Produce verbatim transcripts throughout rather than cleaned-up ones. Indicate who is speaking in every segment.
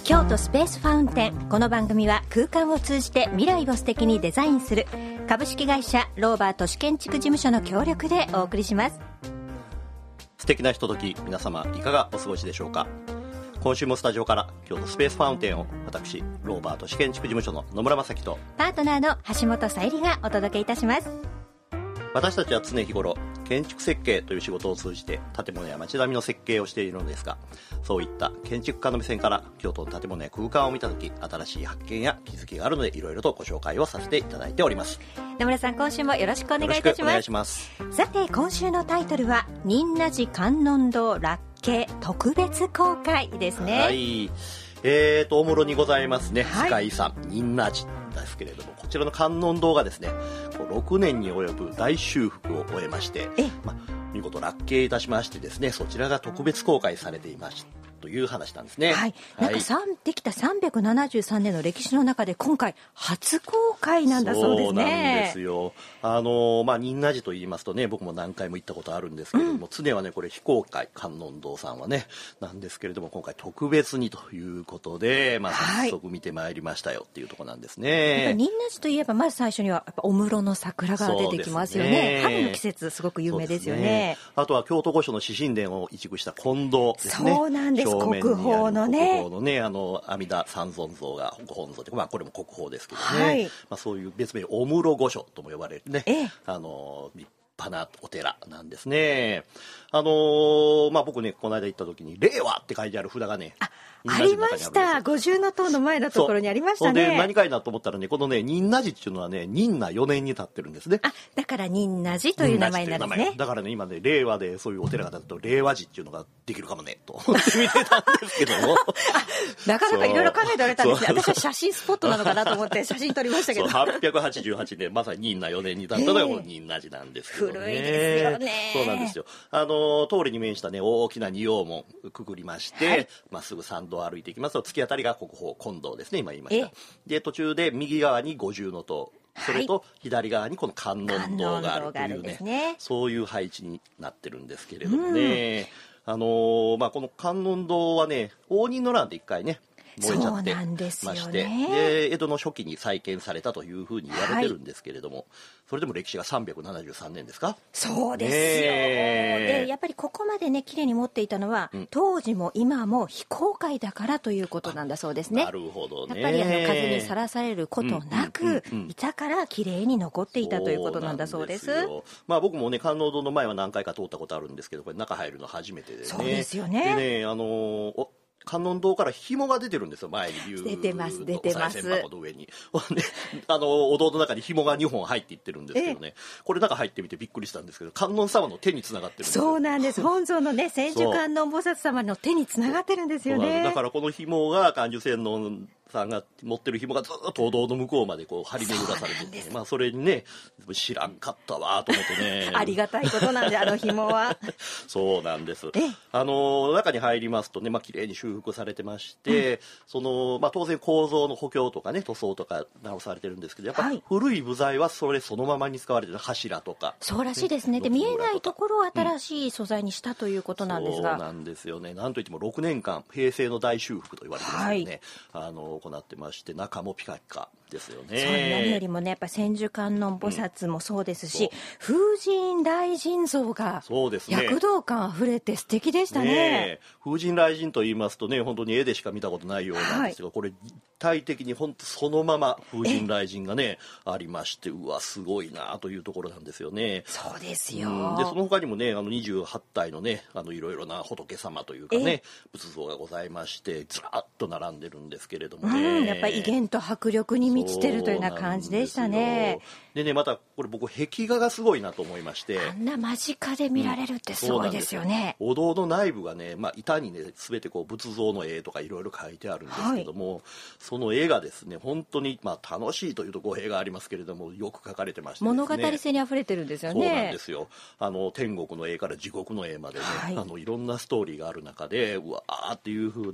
Speaker 1: 京都スペースファウンテン。この番組は空間を通じて未来を素敵にデザインする株式会社ローバー都市建築事務所の協力でお送りします。
Speaker 2: 素敵なひととき、皆様いかがお過ごしでしょうか。今週もスタジオから京都スペースファウンテンを私ローバー都市建築事務所の野村正樹と
Speaker 1: パートナーの橋本さゆりがお届けいたします。
Speaker 2: 私たちは常日頃建築設計という仕事を通じて建物や街並みの設計をしているのですが、そういった建築家の目線から京都の建物や空間を見たとき、新しい発見や気づきがあるのでいろいろとご紹介をさせていただいております。
Speaker 1: 野村さん、今週もよろしくお願いいたします。よろしくお願いします。さて、今週のタイトルは仁和寺観音堂ラッケ特別公開ですね。
Speaker 2: はい、えーとおもろにございますね、はい、世界遺産仁和寺ですけれども、こちらの観音堂がですね、ろくねんに及ぶ大修復を終えまして、まあ、見事落慶いたしましてですね、そちらが特別公開されていましたという話なんですね。
Speaker 1: はい、なんかさん、できたさんびゃくななじゅうさんねんの歴史の中で今回初公開なんだそうですね。
Speaker 2: そうなんですよ。あのまあ仁和寺と言いますとね、僕も何回も行ったことあるんですけれども、うん、常はねこれ非公開、観音堂さんはねなんですけれども、今回特別にということで、まあ、早速見てまいりましたよっていうところなんですね。
Speaker 1: はい、仁和寺といえばまず最初にはやっぱお室の桜が出てきますよ ね, ね春の季節すごく有名ですよ ね, ね。
Speaker 2: あとは京都御所の獅神殿を移築した金堂ですね。
Speaker 1: そうなんです。国宝のね、
Speaker 2: 国宝のね、あの阿弥陀三尊像がご本尊で、まあ、これも国宝ですけどね、はい、まあ、そういう別名お室御所とも呼ばれるね、ええ、あの立派なお寺なんですね。あのーまあ、僕ねこの間行った時に令和って書いてある札がね
Speaker 1: あ, ありました。五重塔の前のところにありましたね。
Speaker 2: で何かいなと思ったらね、このね仁和寺っていうのはね仁和よねんに建ってるんですね。
Speaker 1: あ、だから仁和寺という名前になるんですね。
Speaker 2: だからね今ね令和でそういうお寺が建つと令和寺っていうのができるかもねと思って見てたんですけども
Speaker 1: なかなかいろいろ考えておられたんですね。私は写真スポットなのかなと思って写真撮りましたけど、
Speaker 2: そうはっぴゃくはちじゅうはちねんまさに仁和よねんに建ったのがこの仁和寺なんですけどね。
Speaker 1: 古いですよね。
Speaker 2: そうなんですよ。あの通りに面したね大きな仁王門くぐりまして、はい、まっすぐ参道を歩いていきますと突き当たりが国宝金堂ですね、今言いました。で途中で右側に五重塔、それと左側にこの観音堂があるというね、ね、そういう配置になってるんですけれどもね、うん、あのーまあ、この観音堂はね応仁の乱で一回ね燃えちゃってまして、で江戸の初期に再建されたというふうに言われてるんですけれども、はい、それでも歴史がさんびゃくななじゅうさんねんですか。
Speaker 1: そうですよ、ね、でやっぱりここまでね綺麗に持っていたのは、うん、当時も今も非公開だからということなんだそうですね。
Speaker 2: なるほどね。
Speaker 1: やっぱりあの風にさらされることなくいたから綺麗に残っていたということなんだそうです。そうなんですよ。
Speaker 2: まあ、僕もね観音堂の前は何回か通ったことあるんですけど、これ中入るの初めてでね。
Speaker 1: そうですよね。
Speaker 2: でね、あのー観音堂から紐が出てるんですよ、前にビュー
Speaker 1: 出てます出てます。
Speaker 2: 賽銭箱の上にあのお堂の中に紐がにほん入っていってるんですけどね、これ中入ってみてびっくりしたんですけど、観音様の手につながってるんですよ。
Speaker 1: そうなんです。本尊のね千手観音菩薩様の手につながってるんですよね。
Speaker 2: だからこの紐が観受仙音さんが持ってる紐がずっとお堂の向こうまでこう張り巡らされてて、まあ、それにね知らんかったわと思ってね
Speaker 1: ありがたいことなんであの紐は
Speaker 2: そうなんです。あの中に入りますとね、まあ綺麗に修復されてまして、うん、そのまあ、当然構造の補強とかね塗装とか直されてるんですけど、やっぱ古い部材はそれそのままに使われてる柱とか、
Speaker 1: そうらしいですね。で見えないところを新しい素材にしたということなんですが、
Speaker 2: うん、そうなんですよね。なんといってもろくねんかん平成の大修復と言われてますよね、はい、あの行ってまして、中もピカピカですよね。
Speaker 1: そう何よりもねやっぱ千手観音菩薩もそうですし、うん、風神雷神像が躍動感あふれて素敵でした ね, ね。
Speaker 2: 風神雷神と言いますとね、本当に絵でしか見たことないようなんですが、はい、これ立体的に本当そのまま風神雷神がねありまして、うわすごいなというところなんですよね。
Speaker 1: そうですよ、
Speaker 2: うん、でその他にもねあのにじゅうはちたいのねあのいろいろな仏様というかね仏像がございまして、ずらっと並んでるんですけれどもね、
Speaker 1: うん、やっぱり威厳と迫力に満ちてるというような感じでしたね。
Speaker 2: でねまたこれ僕壁画がすごいなと思いまして、
Speaker 1: あんな間近で見られるってすごいですよね、
Speaker 2: うん、お堂の内部がね、まあ、板にね全てこう仏像の絵とかいろいろ描いてあるんですけども、はい、その絵がですね本当に、まあ、楽しいというと語弊がありますけれどもよく描かれてましてですね、
Speaker 1: 物語性にあふれてるんですよね。
Speaker 2: そうなんですよ。あの天国の絵から地獄の絵までね、はい、あのいろんなストーリーがある中でうわーっていう風な圧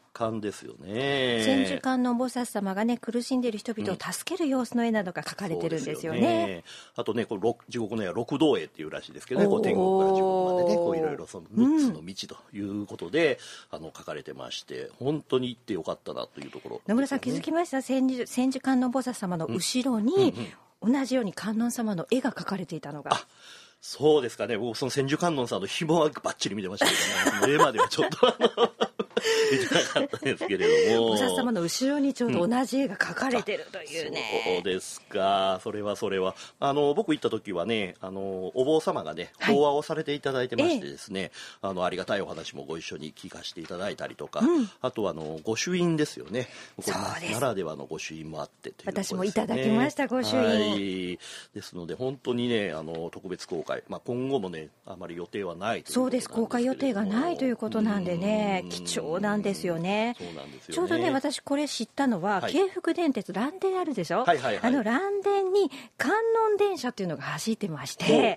Speaker 2: 感ですよね。
Speaker 1: 千手観音菩薩様がね苦しんでいる人々を助ける様子の絵などが描かれてるんですよね。うん、よね
Speaker 2: あとねこれ地獄の絵は六道絵っていうらしいですけどね、こう天国から地獄までねこういろいろそのみっつの道ということで、うん、あの書かれてまして本当に行ってよかったなというところ、ね、
Speaker 1: 野村さん気づきました？千手千手観音菩薩様の後ろに、うんうんうん、同じように観音様の絵が描かれていたのが。
Speaker 2: あそうですかね。僕その千手観音さんの紐はバッチリ見てましたけどね絵まではちょっとあの見てなかったんですけれども、
Speaker 1: 菩薩様の後ろにちょうど同じ絵が描かれてるというね、
Speaker 2: うん、そうですか。それはそれはあの僕行った時はねあのお坊様がね法話をされていただいてましてですね、はい、あのありがたいお話もご一緒に聞かせていただいたりとか、うん、あとはあの御朱印ですよね。これならではの御朱印もあってということですね。
Speaker 1: 私もいただきました御朱印、はい、
Speaker 2: ですので本当にねあの特別公開、まあ、今後もねあまり予定はないということなんですけれども。そうです、
Speaker 1: 公開予定がないということなんでね貴重なんですよね。
Speaker 2: そうなんですよね。
Speaker 1: ちょうどね私これ知ったのは、はい、京福電鉄蘭電あるでしょ、
Speaker 2: はいはいはい、
Speaker 1: あの蘭電に観音電車っていうのが走ってまして、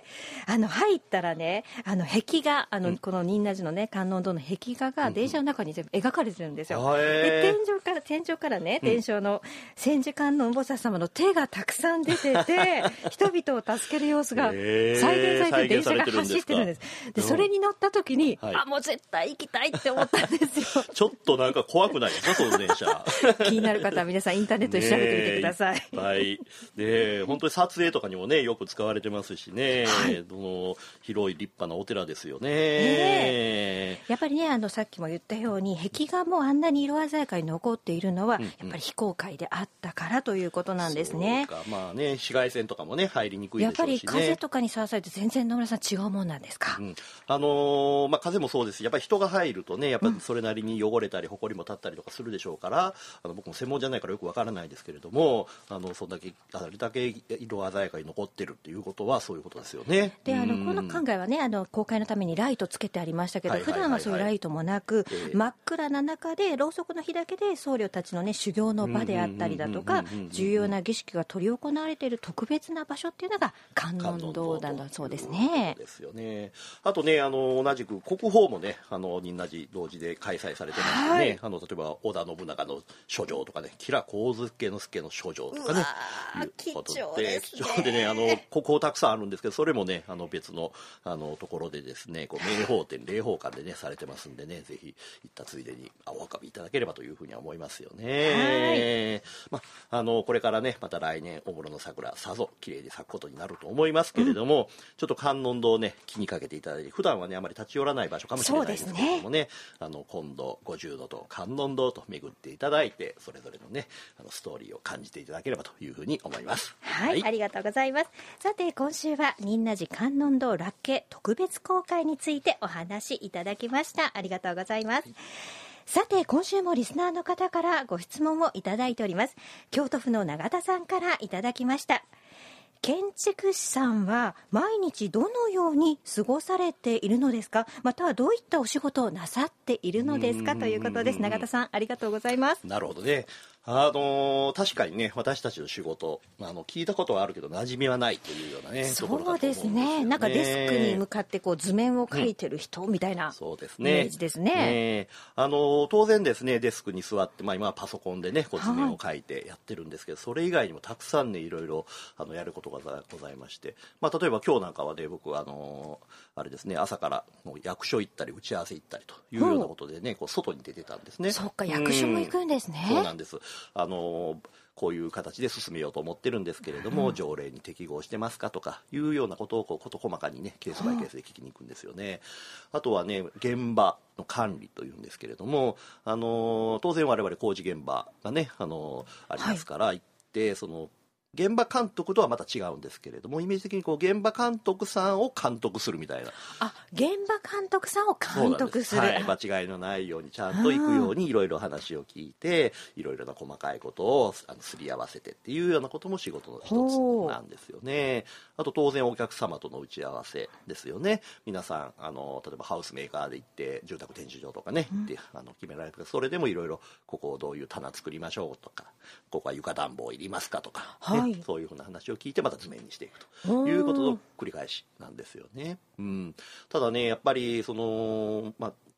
Speaker 1: あの入ったらねあの壁画あの、うん、この仁和寺のね観音堂の壁画が電車の中に全部描かれてるんですよ、うん、で天井から天井からね、うん、天井の千手観音菩薩様の手がたくさん出てて人々を助ける様子が再現されて電車が走ってるんです。でそれに乗った時に、はい、あもう絶対行きたいって思ったんですよ
Speaker 2: ちょっとなんか怖くないですかその電車
Speaker 1: 気になる方は皆さんインターネットで調べてみてください。
Speaker 2: はい。で本当に撮影とかにもねよく使われてますしね、はい、どの広い立派なお寺ですよね。
Speaker 1: ねやっぱりねあのさっきも言ったように壁画もあんなに色鮮やかに残っているのは、うんうん、やっぱり非公開であったからということなんですね。
Speaker 2: そうか、まあね紫外線とかもね入りにくいでしょうしね。
Speaker 1: やっぱり風とかにさらされて全然野村さん違うもんなんですか？
Speaker 2: うん、あのー、まあ風もそうですしやっぱり人が入るとねやっぱりそれなりに汚れたり埃も立ったりとかするでしょうから、あの僕も専門じゃないからよくわからないですけれども、あのそんだけあれだけ色鮮やかに残ってるっていうことはそういうことですよね。
Speaker 1: であのこの館外はねあの公開のためにライトつけてありましたけど、はいはいはいはい、普段はそういうライトもなく、えー、真っ暗な中でろうそくの火だけで僧侶たちのね修行の場であったりだとか重要な儀式が執り行われている特別な場所っていうのが観音堂だそうですね。
Speaker 2: ですよね。あとねあの同じく国宝もねあの仁和寺同時で開催されてましてね、はい、あの例えば織田信長の書状とかね吉良上野介の書状とかね
Speaker 1: いうことで
Speaker 2: 貴重ですね。貴重でねあの国宝たくさんあるんですけどそれもねあの別のあのところでですねこう名宝展霊宝館でねされてますんでねぜひ行ったついでにお分かりいただければというふうには思いますよね。はい、まああのこれからねまた来年お室の桜さぞ綺麗に咲くことになると思いますけれども、うん、ちょっと観音堂をね気にかけていただいて普段はねあまり立ち寄らない場所かもしれないですけれども ね, ねあの今度五重塔観音堂と巡っていただいてそれぞれのねあのストーリーを感じていただければというふうに思います。
Speaker 1: はい、はい、ありがとうございます。さて今週は仁和寺観音堂ラッケ特別公開についてお話いただきました。ありがとうございます。はい、さて今週もリスナーの方からご質問をいただいております。京都府の永田さんからいただきました。建築士さんは毎日どのように過ごされているのですか、またはどういったお仕事をなさっているのですかということです。永田さんありがとうございます。
Speaker 2: なるほどね。あのー、確かにね私たちの仕事あの聞いたことはあるけど馴染みはないというようなね
Speaker 1: そうですね。なんかデスクに向かってこう図面を描いてる人みたいな、うん、そうですね、イメージですね。
Speaker 2: ねあのー、当然ですねデスクに座って、まあ、今はパソコンでねこう図面を描いてやってるんですけど、はい、それ以外にもたくさんねいろいろあのやることがございまして、まあ、例えば今日なんかはね僕あのー、あれですね朝からもう役所行ったり打ち合わせ行ったりというようなことでね、うん、こう外に出てたんですね。
Speaker 1: そっか役所も行くんですね。
Speaker 2: うん、そうなんです。あのこういう形で進めようと思ってるんですけれども、うん、条例に適合してますかとかいうようなことをこう事細かにねケースバイケースで聞きに行くんですよね。うん、あとはね現場の管理というんですけれども、あの当然我々工事現場がね、あのありますから、はい、行ってその現場監督とはまた違うんですけれどもイメージ的にこう現場監督さんを監督するみたいな。
Speaker 1: あ、現場監督さんを監督する。
Speaker 2: はい、間違いのないようにちゃんと行くようにいろいろ話を聞いていろいろな細かいことをあのすり合わせてっていうようなことも仕事の一つなんですよね。あと当然お客様との打ち合わせですよね。皆さんあの例えばハウスメーカーで行って住宅展示場とかね、うん、行ってあの決められてそれでもいろいろここをどういう棚作りましょうとかここは床暖房いりますかとか、ね、はい、そういうふうな話を聞いてまた図面にしていくということの繰り返しなんですよね。うん、ただねやっぱりその、まあ、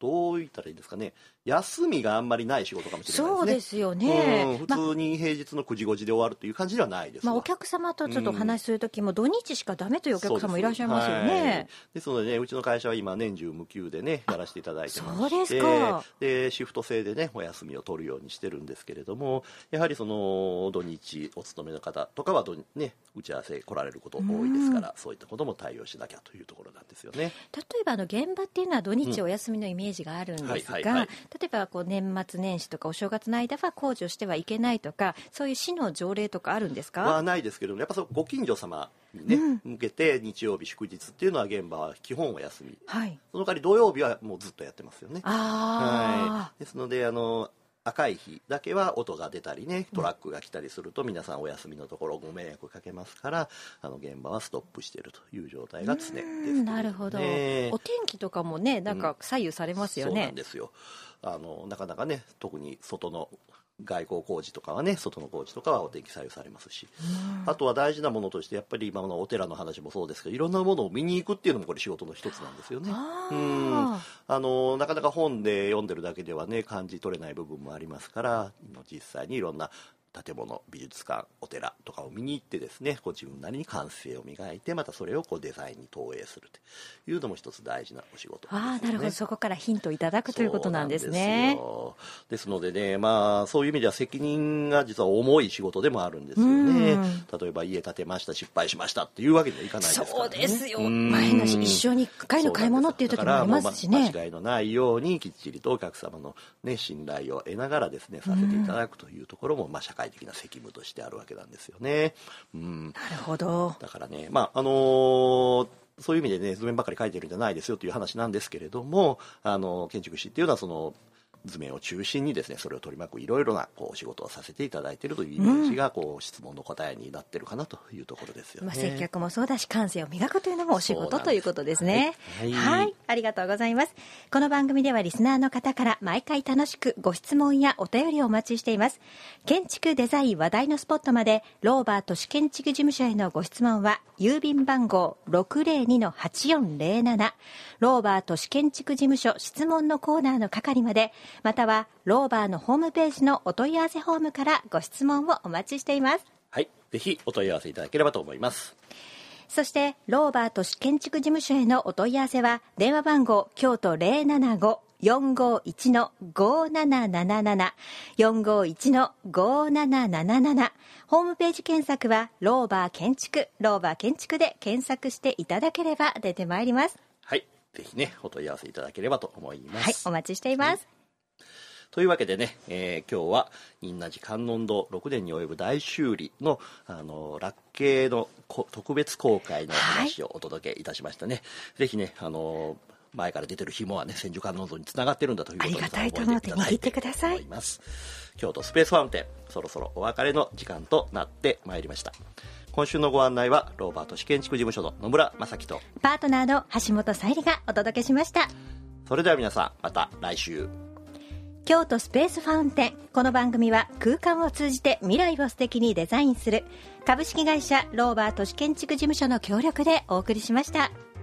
Speaker 2: どう言ったらいいですかね、休みがあんまりない仕事かもしれないですね。
Speaker 1: そうですよね、
Speaker 2: うん、普通に平日のくじごじで終わるという感じではないですわ、
Speaker 1: まあ、お客様とちょっとお話しするときも土日しかダメというお客様もいらっしゃいますよね。
Speaker 2: はい、ですのでね、うちの会社は今年中無休でねやらせていただいてまして、
Speaker 1: そうですか。
Speaker 2: でシフト制でねお休みを取るようにしてるんですけれども、やはりその土日お勤めの方とかはど、ね、打ち合わせ来られること多いですから、うん、そういったことも対応しなきゃというところなんですよね。
Speaker 1: 例えばあの現場っていうのは土日お休みのイメージがあるんですが、例えばこう年末年始とかお正月の間は工事をしてはいけないとか、そういう市の条例とかあるんですか？
Speaker 2: はないですけども、やっぱそご近所様に、ね、うん、向けて日曜日祝日っていうのは現場は基本お休み、はい、その代わり土曜日はもうずっとやってますよね。あ、はい、ですのであの赤い日だけは音が出たりね、トラックが来たりすると皆さんお休みのところご迷惑かけますから、あの現場はストップしているという状態が常ですけど、ね、
Speaker 1: なるほど。お天気とかもね、なんか左右されますよね。うん、そうなんですよ。
Speaker 2: あのなかなかね、特に外の外交工事とかはね、外の工事とかはお天気左右されますし、あとは大事なものとしてやっぱり今のお寺の話もそうですけど、いろんなものを見に行くっていうのもこれ仕事の一つなんですよね。うん、あのなかなか本で読んでるだけではね感じ取れない部分もありますから、実際にいろんな建物、美術館、お寺とかを見に行ってですね、こう自分なりに感性を磨いて、またそれをこうデザインに投影するというのも一つ大事なお仕事ですね。
Speaker 1: ああ、なるほど。そこからヒントをいただくということなんですね。
Speaker 2: そうなんですよ。ですのでね、まあそういう意味では責任が実は重い仕事でもあるんですよね。例えば家建てました、失敗しましたっていうわけにはいかないですからね。
Speaker 1: そうですよ。前の一生にいっかいの買い物っていう時もありますしね。
Speaker 2: だから間違いのないようにきっちりとお客様のね信頼を得ながらですねさせていただくというところも、まあ社会的な責務としてしてあるわけなんですよね。うん、
Speaker 1: なるほど。
Speaker 2: だからね、まああのー、そういう意味でね図面ばかり描いてるんじゃないですよという話なんですけれども、あの建築士っていうのはその図面を中心にですねそれを取り巻くいろいろなこうお仕事をさせていただいているというイメージがこう、うん、質問の答えになってるかなというところですよね。
Speaker 1: まあ、接客もそうだし感性を磨くというのもお仕事ということですね。はい、はいはい、ありがとうございます。この番組ではリスナーの方から毎回楽しくご質問やお便りをお待ちしています。建築デザイン話題のスポットまでローバー都市建築事務所へのご質問は郵便番号 ろくぜろにのはちよんぜろなな ローバー都市建築事務所質問のコーナーの係まで、またはローバーのホームページのお問い合わせフォームからご質問をお待ちしています。
Speaker 2: はい、ぜひお問い合わせいただければと思います。
Speaker 1: そしてローバー都市建築事務所へのお問い合わせは電話番号京都 ゼロななご よんごいちのごななななな よんごいちのごななななな、ホームページ検索はローバー建築ローバー建築で検索していただければ出てまいります。
Speaker 2: はい、ぜひねお問い合わせいただければと思います。
Speaker 1: はい、お待ちしています。
Speaker 2: はい、というわけでね、えー、今日は仁和寺観音堂ろくねんに及ぶ大修理のあのラッケの特別公開の話をお届けいたしましたね。はい、ぜひねあの前から出てる紐はね千手観音像につながってるんだということを
Speaker 1: ありがたいと思って握ってください。
Speaker 2: 京都スペースファウンテン、そろそろお別れの時間となってまいりました。今週のご案内はローバー都市建築事務所の野村正樹と
Speaker 1: パートナーの橋本沙莉がお届けしました。
Speaker 2: それでは皆さんまた来週。
Speaker 1: 京都スペースファウンテン、この番組は空間を通じて未来を素敵にデザインする株式会社ローバー都市建築事務所の協力でお送りしました。